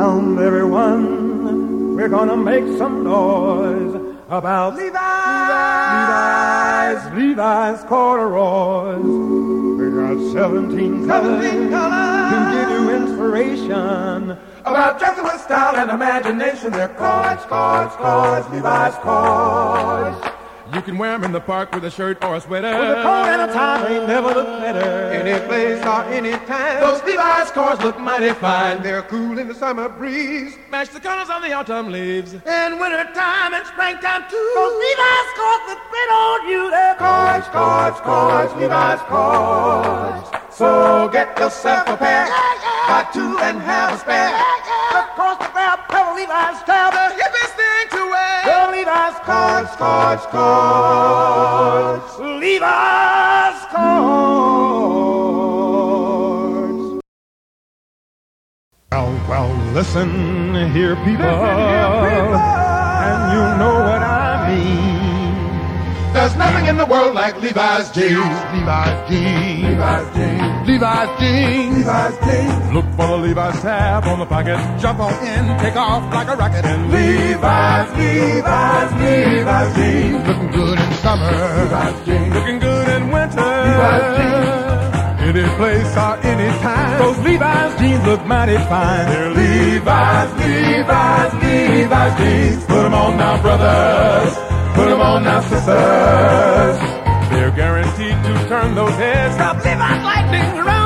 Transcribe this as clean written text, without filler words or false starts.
around, everyone. We're gonna make some noise about Levi's corduroys. We got 17 colors to give you inspiration about dressing with style and imagination. They're cords, Levi's cords. You can wear them in the park with a shirt or a sweater. With a coat and a tie, they never look better. Any place or any time, those Levi's cords look mighty fine. They're cool in the summer breeze, match the colors on the autumn leaves. In wintertime and springtime too, those Levi's cords look great on you. They're cords, Levi's cords. So get yourself a pair, buy two and have a spare. The cords to grab, cover Levi's tab, the hippest thing to wear. The Levi's cords, Levi's cords. Well, listen here, people, and you know what I mean. There's nothing in the world like Levi's jeans. Levi's jeans. Look for the Levi's tab on the pocket. Jump on in, take off like a rocket. And Levi's jeans. Looking good in summer. Looking good in winter. Any place or any time, those Levi's jeans look mighty fine. They're Levi's jeans. Put them on now, brothers. Put them on now, sisters. They're guaranteed to turn those heads. Stop Levi's lightning around.